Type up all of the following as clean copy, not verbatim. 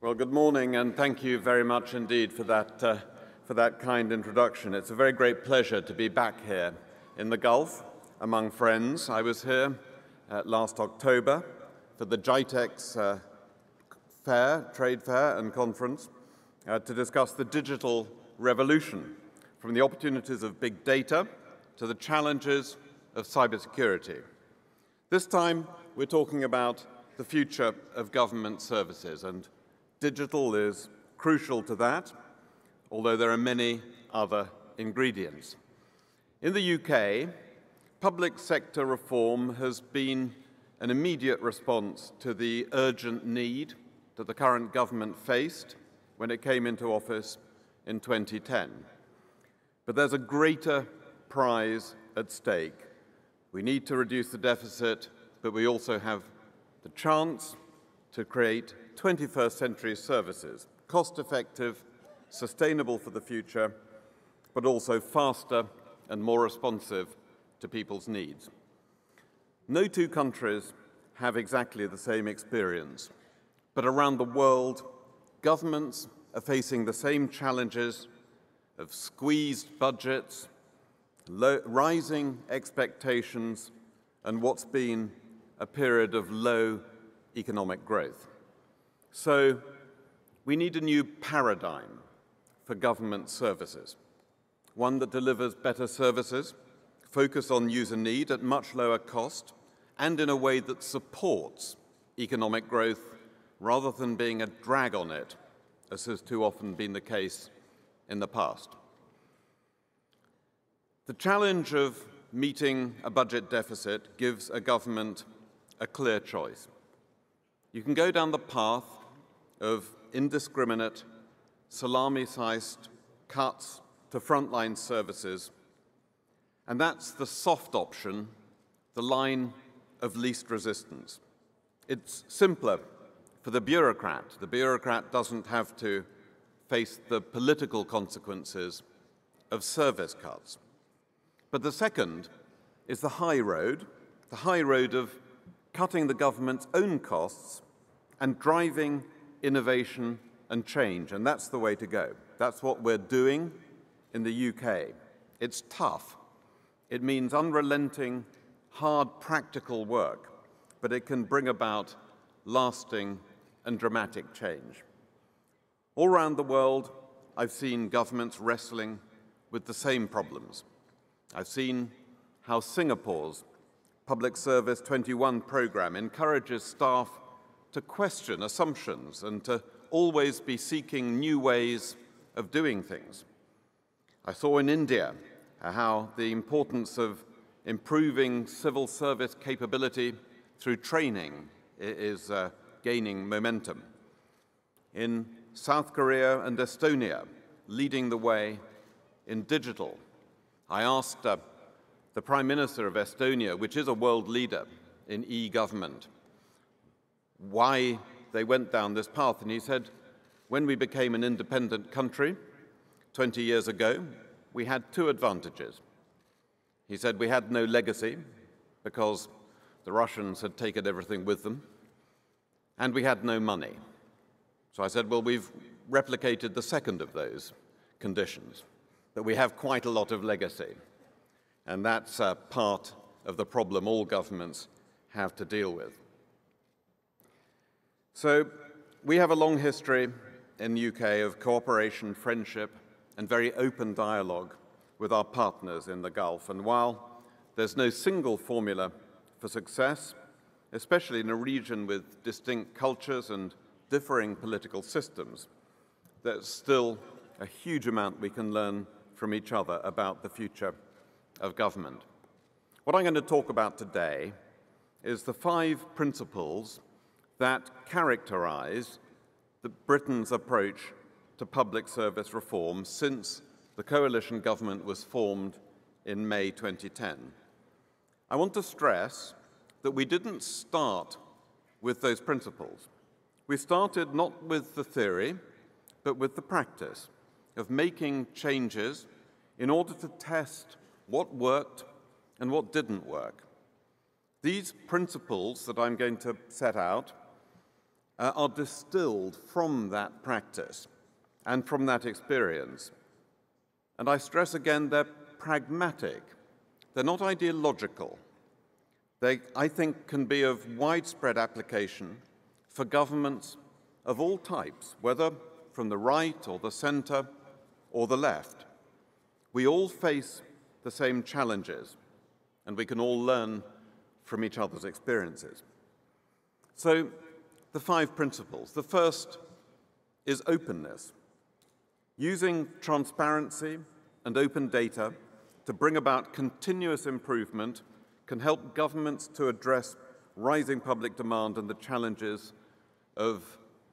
Well, good morning, and thank you very much indeed for that kind introduction. It's a very great pleasure to be back here in the Gulf among friends. I was here last October for the GITEX trade fair and conference to discuss the digital revolution, from the opportunities of big data to the challenges of cybersecurity. This time, we're talking about the future of government services, and digital is crucial to that, although there are many other ingredients. In the UK, public sector reform has been an immediate response to the urgent need that the current government faced when it came into office in 2010. But there's a greater prize at stake. We need to reduce the deficit, but we also have the chance to create 21st century services, cost-effective, sustainable for the future, but also faster and more responsive to people's needs. No two countries have exactly the same experience, but around the world, governments are facing the same challenges of squeezed budgets, rising expectations, and what's been a period of low economic growth. So we need a new paradigm for government services, one that delivers better services, focus on user need at much lower cost, and in a way that supports economic growth rather than being a drag on it, as has too often been the case in the past. The challenge of meeting a budget deficit gives a government a clear choice. You can go down the path of indiscriminate, salami-sized cuts to frontline services, and that's the soft option, the line of least resistance. It's simpler for the bureaucrat. The bureaucrat doesn't have to face the political consequences of service cuts. But the second is the high road of cutting the government's own costs and driving innovation and change, and that's the way to go. That's what we're doing in the UK. It's tough. It means unrelenting, hard, practical work, but it can bring about lasting and dramatic change. All around the world, I've seen governments wrestling with the same problems. I've seen how Singapore's Public Service 21 program encourages staff to question assumptions and to always be seeking new ways of doing things. I saw in India how the importance of improving civil service capability through training is gaining momentum. In South Korea and Estonia, leading the way in digital. I asked the Prime Minister of Estonia, which is a world leader in e-government, why they went down this path. And he said, when we became an independent country 20 years ago, we had two advantages. He said we had no legacy because the Russians had taken everything with them, and we had no money. So I said, well, we've replicated the second of those conditions, that we have quite a lot of legacy. And that's part of the problem all governments have to deal with. So we have a long history in the UK of cooperation, friendship, and very open dialogue with our partners in the Gulf. And while there's no single formula for success, especially in a region with distinct cultures and differing political systems, there's still a huge amount we can learn from each other about the future of government. What I'm going to talk about today is the 5 principles that characterize Britain's approach to public service reform since the coalition government was formed in May 2010. I want to stress that we didn't start with those principles. We started not with the theory, but with the practice of making changes in order to test what worked and what didn't work. These principles that I'm going to set out are distilled from that practice and from that experience. And I stress again, they're pragmatic. They're not ideological. They, I think, can be of widespread application for governments of all types, whether from the right or the center or the left. We all face the same challenges, and we can all learn from each other's experiences. So, the 5 principles. The first is openness. Using transparency and open data to bring about continuous improvement can help governments to address rising public demand and the challenges of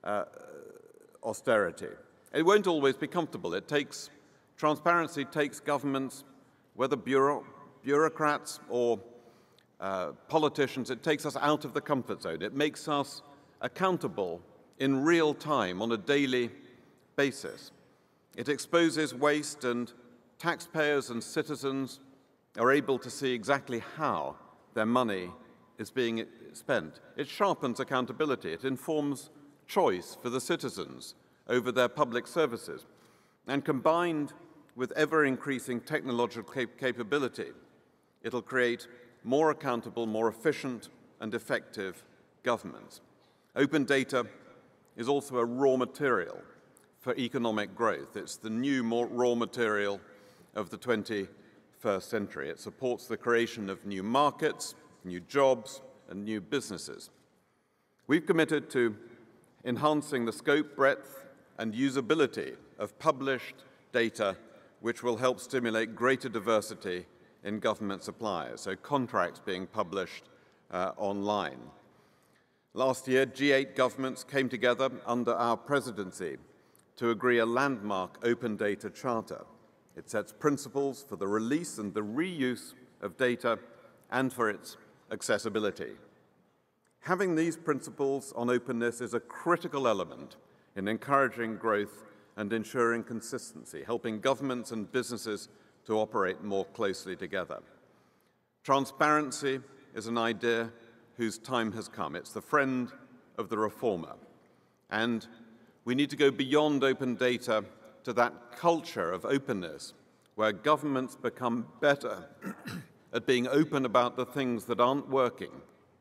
austerity. It won't always be comfortable. Transparency takes governments, whether bureaucrats or politicians, it takes us out of the comfort zone. It makes us accountable in real time on a daily basis. It exposes waste, and taxpayers and citizens are able to see exactly how their money is being spent. It sharpens accountability. It informs choice for the citizens over their public services. And combined with ever-increasing technological capability, it'll create more accountable, more efficient, and effective governments. Open data is also a raw material for economic growth. It's the new raw material of the 21st century. It supports the creation of new markets, new jobs, and new businesses. We've committed to enhancing the scope, breadth, and usability of published data, which will help stimulate greater diversity in government suppliers, so contracts being published online. Last year, G8 governments came together under our presidency to agree a landmark open data charter. It sets principles for the release and the reuse of data and for its accessibility. Having these principles on openness is a critical element in encouraging growth and ensuring consistency, helping governments and businesses to operate more closely together. Transparency is an idea whose time has come. It's the friend of the reformer. And we need to go beyond open data to that culture of openness where governments become better at being open about the things that aren't working.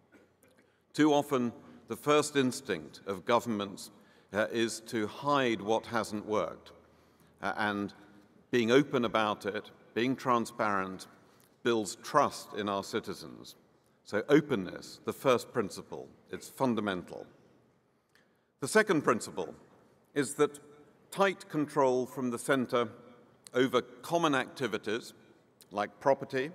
Too often, the first instinct of governments is to hide what hasn't worked. And being open about it, being transparent, builds trust in our citizens. So openness, the first principle, it's fundamental. The second principle is that tight control from the center over common activities like property,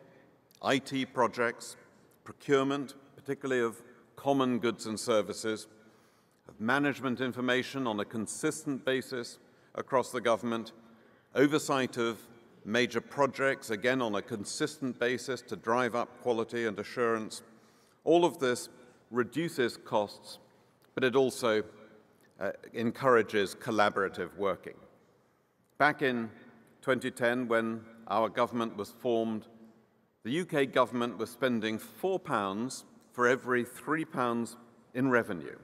IT projects, procurement, particularly of common goods and services, of management information on a consistent basis across the government, oversight of major projects, again on a consistent basis to drive up quality and assurance. All of this reduces costs, but it also encourages collaborative working. Back in 2010, when our government was formed, the UK government was spending £4 for every £3 in revenue.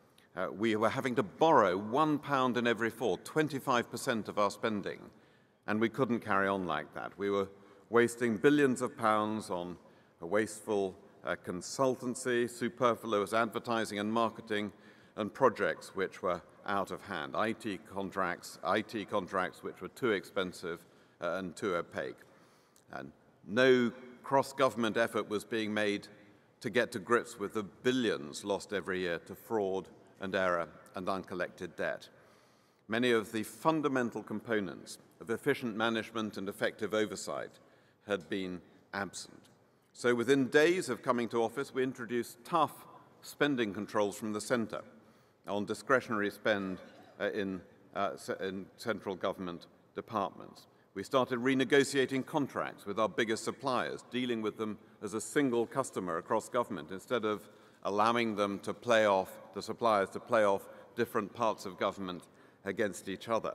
We were having to borrow £1 in every 4, 25% of our spending, and we couldn't carry on like that. We were wasting billions of pounds on a wasteful consultancy, superfluous advertising and marketing, and projects which were out of hand, IT contracts which were too expensive and too opaque. And no cross-government effort was being made to get to grips with the billions lost every year to fraud and error and uncollected debt. Many of the fundamental components of efficient management and effective oversight had been absent. So within days of coming to office, we introduced tough spending controls from the center on discretionary spend in central government departments. We started renegotiating contracts with our biggest suppliers, dealing with them as a single customer across government, instead of allowing them to play off, the suppliers to play off different parts of government against each other.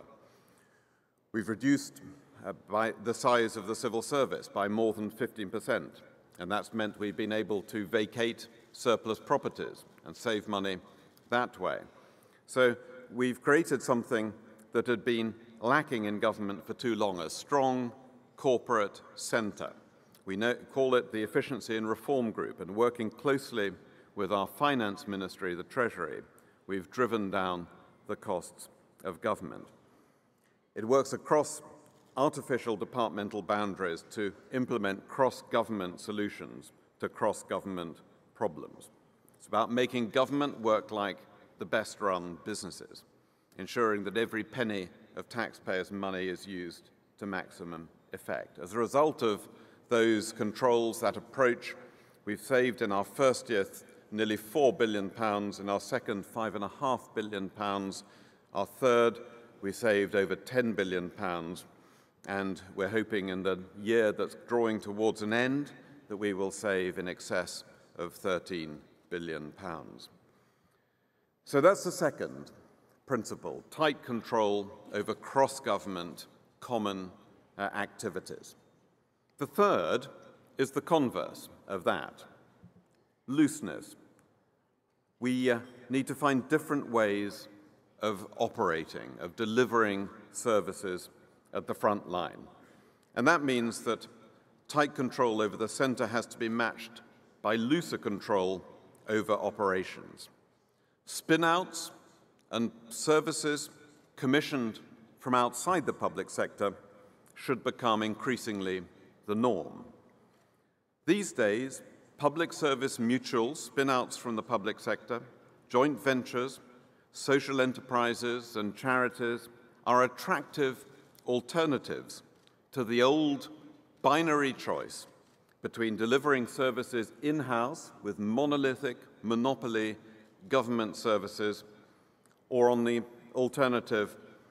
We've reduced by the size of the civil service by more than 15%, and that's meant we've been able to vacate surplus properties and save money that way. So we've created something that had been lacking in government for too long, a strong corporate centre. We call it the Efficiency and Reform Group, and working closely with our finance ministry, the Treasury, we've driven down the costs of government. It works across artificial departmental boundaries to implement cross-government solutions to cross-government problems. It's about making government work like the best-run businesses, ensuring that every penny of taxpayers' money is used to maximum effect. As a result of those controls, that approach, we've saved in our first year nearly £4 billion, in our second £5.5 billion, our third we saved over £10 billion, and we're hoping in the year that's drawing towards an end that we will save in excess of £13 billion. So that's the second principle, tight control over cross-government common activities. The third is the converse of that, looseness. We need to find different ways of operating, of delivering services at the front line. And that means that tight control over the centre has to be matched by looser control over operations. Spin-outs and services commissioned from outside the public sector should become increasingly the norm. These days, public service mutuals, spin-outs from the public sector, joint ventures, social enterprises and charities are attractive alternatives to the old binary choice between delivering services in-house with monolithic monopoly government services or on the alternative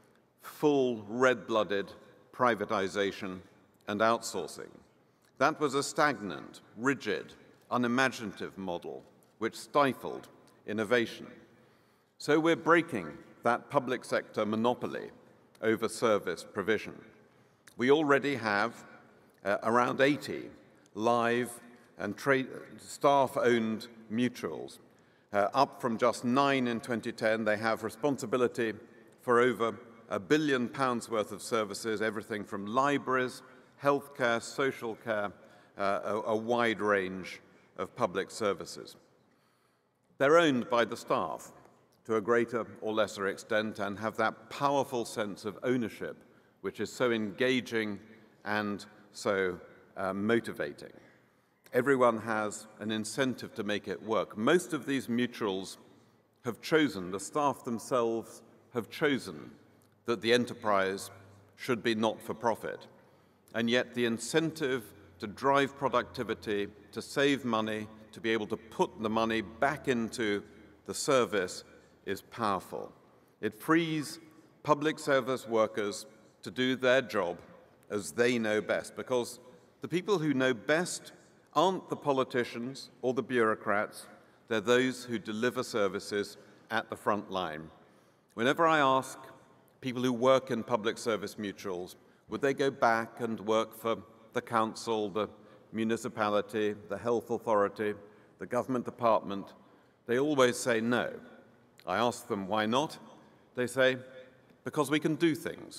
full red-blooded privatization and outsourcing. That was a stagnant, rigid, unimaginative model which stifled innovation. So we're breaking that public sector monopoly over service provision. We already have around 80 live and staff-owned mutuals. Up from just 9 in 2010, they have responsibility for over £1 billion worth of services, everything from libraries, healthcare, social care, a wide range of public services. They're owned by the staff to a greater or lesser extent and have that powerful sense of ownership which is so engaging and so motivating. Everyone has an incentive to make it work. Most of these mutuals have chosen, the staff themselves have chosen, that the enterprise should be not-for-profit. And yet the incentive to drive productivity, to save money, to be able to put the money back into the service is powerful. It frees public service workers to do their job as they know best, because the people who know best aren't the politicians or the bureaucrats, they're those who deliver services at the front line. Whenever I ask people who work in public service mutuals, would they go back and work for the council, the municipality, the health authority, the government department, they always say no. I ask them why not. They say, because we can do things.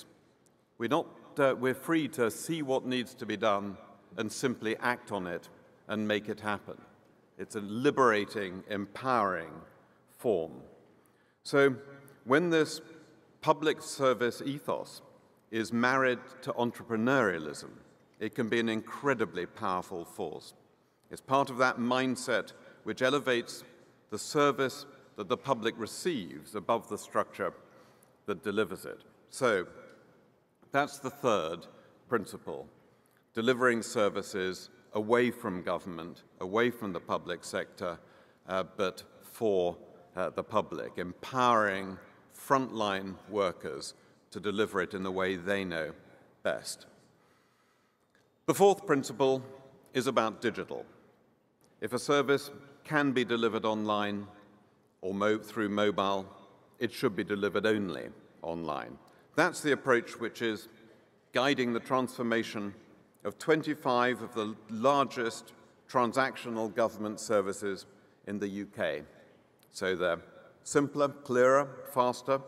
We're free to see what needs to be done and simply act on it and make it happen. It's a liberating, empowering form. So when this public service ethos is married to entrepreneurialism, it can be an incredibly powerful force. It's part of that mindset which elevates the service that the public receives above the structure that delivers it. So that's the third principle, delivering services away from government, away from the public sector, but for the public, empowering frontline workers to deliver it in the way they know best. The fourth principle is about digital. If a service can be delivered online or through mobile, it should be delivered only online. That's the approach which is guiding the transformation of 25 of the largest transactional government services in the UK. So they're simpler, clearer, faster,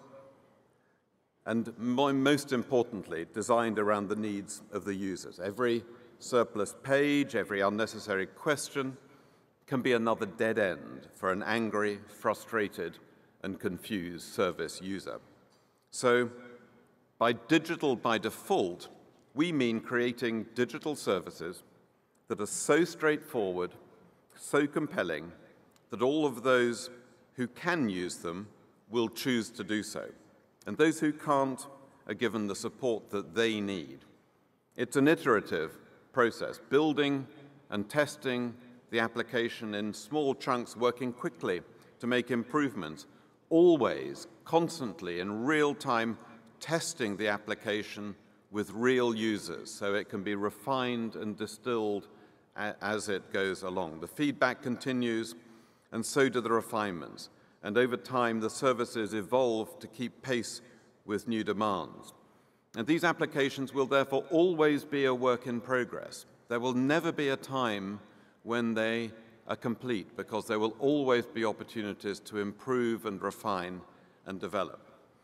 and most importantly, designed around the needs of the users. Every surplus page, every unnecessary question can be another dead end for an angry, frustrated, and confused service user. So, by digital by default, we mean creating digital services that are so straightforward, so compelling, that all of those who can use them will choose to do so. And those who can't are given the support that they need. It's an iterative process, building and testing the application in small chunks, working quickly to make improvements, always, constantly, in real time, testing the application with real users so it can be refined and distilled as it goes along. The feedback continues, and so do the refinements. And over time, the services evolve to keep pace with new demands. And these applications will therefore always be a work in progress. There will never be a time when they are complete, because there will always be opportunities to improve and refine and develop.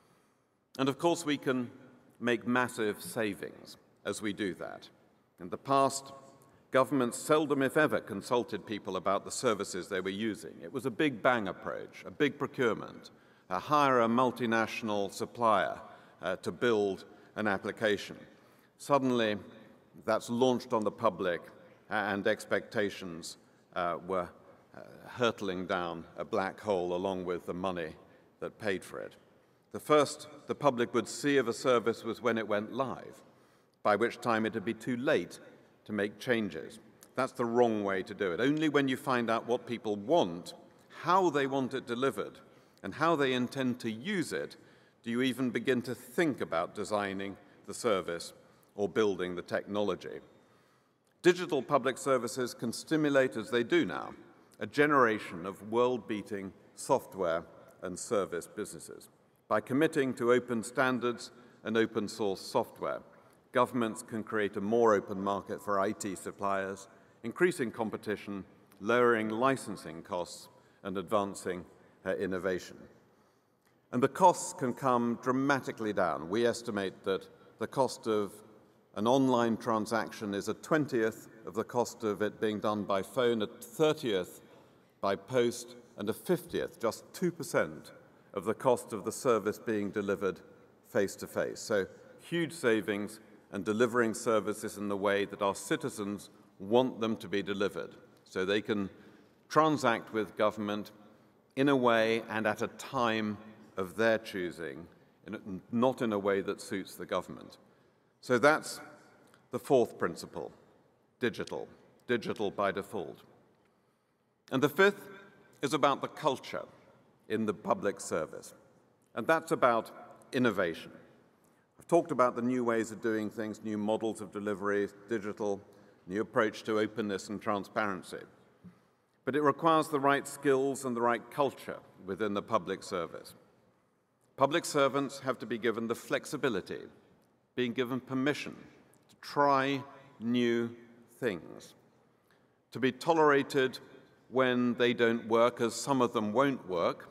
And of course, we can make massive savings as we do that. In the past, governments seldom, if ever, consulted people about the services they were using. It was a big bang approach, a big procurement, hire a multinational supplier to build an application. Suddenly, that's launched on the public, and expectations were hurtling down a black hole along with the money that paid for it. The first the public would see of a service was when it went live, by which time it would be too late to make changes. That's the wrong way to do it. Only when you find out what people want, how they want it delivered, and how they intend to use it, do you even begin to think about designing the service or building the technology. Digital public services can stimulate, as they do now, a generation of world-beating software and service businesses. By committing to open standards and open source software, governments can create a more open market for IT suppliers, increasing competition, lowering licensing costs, and advancing innovation. And the costs can come dramatically down. We estimate that the cost of an online transaction is a 20th of the cost of it being done by phone, a 30th by post, and a 50th, just 2%, of the cost of the service being delivered face-to-face. So huge savings, and delivering services in the way that our citizens want them to be delivered, so they can transact with government in a way and at a time of their choosing, not in a way that suits the government. So that's the fourth principle, digital by default. And the fifth is about the culture in the public service, and that's about innovation. I've talked about the new ways of doing things, new models of delivery, digital, new approach to openness and transparency. But it requires the right skills and the right culture within the public service. Public servants have to be given the flexibility, being given permission to try new things, to be tolerated when they don't work, as some of them won't work,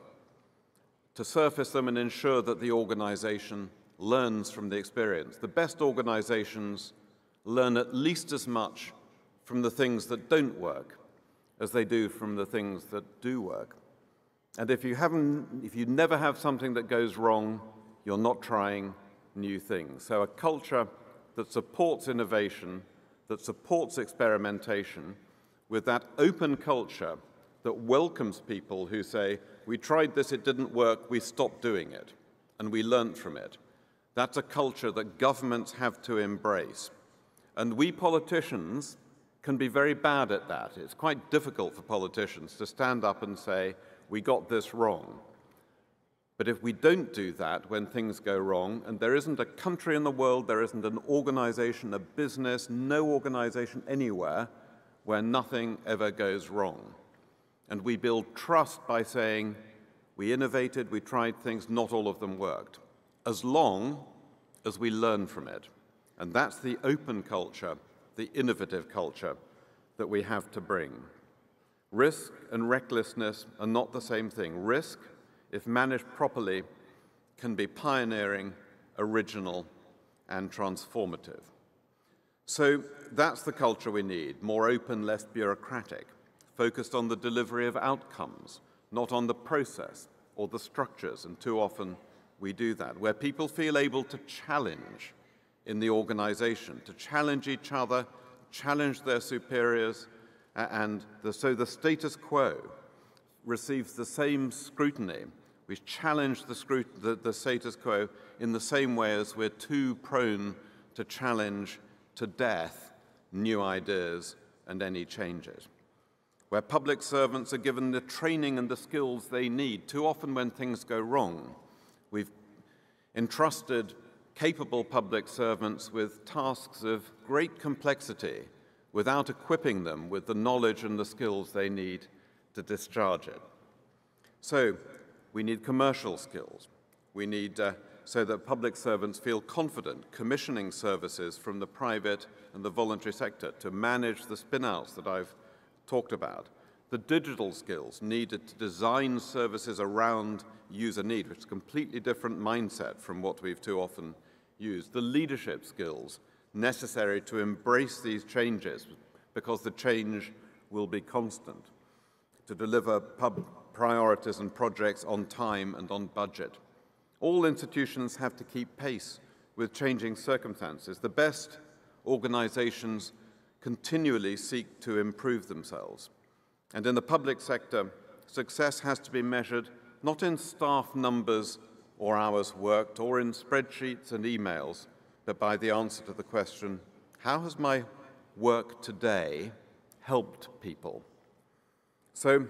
to surface them and ensure that the organization learns from the experience. The best organizations learn at least as much from the things that don't work as they do from the things that do work. And if you never have something that goes wrong, you're not trying new things. So a culture that supports innovation, that supports experimentation, with that open culture that welcomes people who say, we tried this, it didn't work, we stopped doing it, and we learned from it. That's a culture that governments have to embrace. And we politicians can be very bad at that. It's quite difficult for politicians to stand up and say, we got this wrong. But if we don't do that when things go wrong, and there isn't a country in the world, there isn't an organization, a business, no organization anywhere where nothing ever goes wrong. And we build trust by saying, we innovated, we tried things, not all of them worked, as long as we learn from it. And that's the open culture, the innovative culture that we have to bring. Risk and recklessness are not the same thing. Risk if managed properly, can be pioneering, original, and transformative. So that's the culture we need, more open, less bureaucratic, focused on the delivery of outcomes, not on the process or the structures, and too often we do that, where people feel able to challenge in the organization, to challenge each other, challenge their superiors, so the status quo receives the same scrutiny. We challenge the status quo in the same way as we're too prone to challenge to death new ideas and any changes. Where public servants are given the training and the skills they need. Too often when things go wrong, we've entrusted capable public servants with tasks of great complexity without equipping them with the knowledge and the skills they need to discharge it. So we need commercial skills. We need so that public servants feel confident commissioning services from the private and the voluntary sector to manage the spin-outs that I've talked about. The digital skills needed to design services around user need, which is a completely different mindset from what we've too often used. The leadership skills necessary to embrace these changes, because the change will be constant, to deliver priorities and projects on time and on budget. All institutions have to keep pace with changing circumstances. The best organizations continually seek to improve themselves. And in the public sector, success has to be measured not in staff numbers or hours worked or in spreadsheets and emails, but by the answer to the question, how has my work today helped people? So,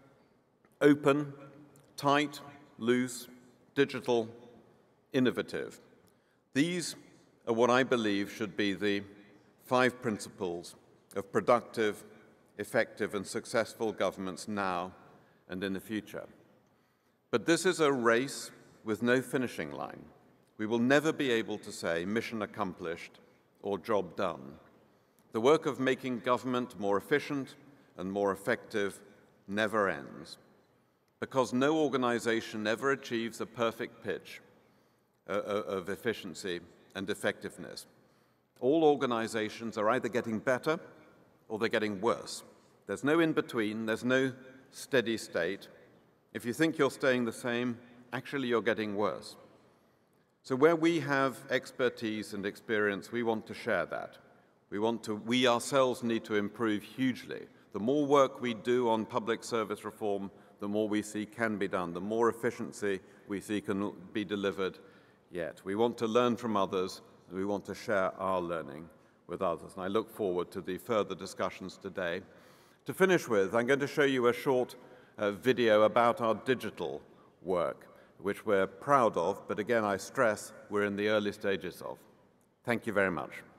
open, tight, loose, digital, innovative. These are what I believe should be the 5 principles of productive, effective, and successful governments now and in the future. But this is a race with no finishing line. We will never be able to say mission accomplished or job done. The work of making government more efficient and more effective never ends, because no organization ever achieves a perfect pitch of efficiency and effectiveness. All organizations are either getting better or they're getting worse. There's no in-between, there's no steady state. If you think you're staying the same, actually you're getting worse. So where we have expertise and experience, we want to share that. We ourselves need to improve hugely. The more work we do on public service reform, the more we see can be done, the more efficiency we see can be delivered yet. We want to learn from others, and we want to share our learning with others. And I look forward to the further discussions today. To finish with, I'm going to show you a short video about our digital work, which we're proud of, but again, I stress, we're in the early stages of. Thank you very much.